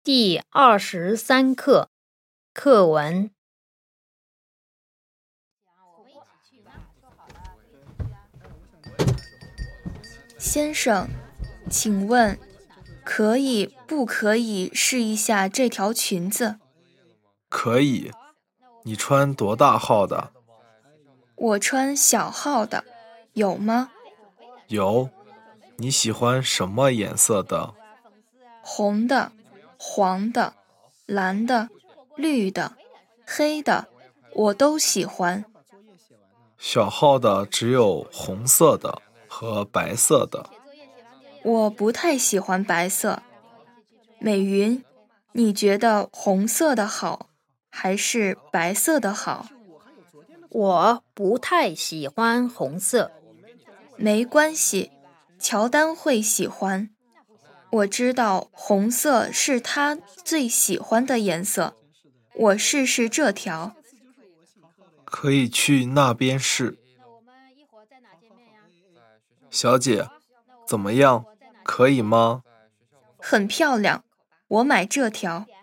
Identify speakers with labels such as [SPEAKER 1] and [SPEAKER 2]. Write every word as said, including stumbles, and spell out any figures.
[SPEAKER 1] 第二十三课课文。
[SPEAKER 2] 先生，请问可以不可以试一下这条裙子？
[SPEAKER 3] 可以。你穿多大号的？
[SPEAKER 2] 我穿小号的，有吗？
[SPEAKER 3] 有。你喜欢什么颜色的？
[SPEAKER 2] 红的、黄的、蓝的、绿的、黑的，我都喜欢。
[SPEAKER 3] 小号的只有红色的和白色的。
[SPEAKER 2] 我不太喜欢白色。美云，你觉得红色的好，还是白色的好？
[SPEAKER 1] 我不太喜欢红色。
[SPEAKER 2] 没关系，乔丹会喜欢。我知道红色是他最喜欢的颜色，我试试这条。
[SPEAKER 3] 可以去那边试。小姐，怎么样？可以吗？
[SPEAKER 2] 很漂亮，我买这条。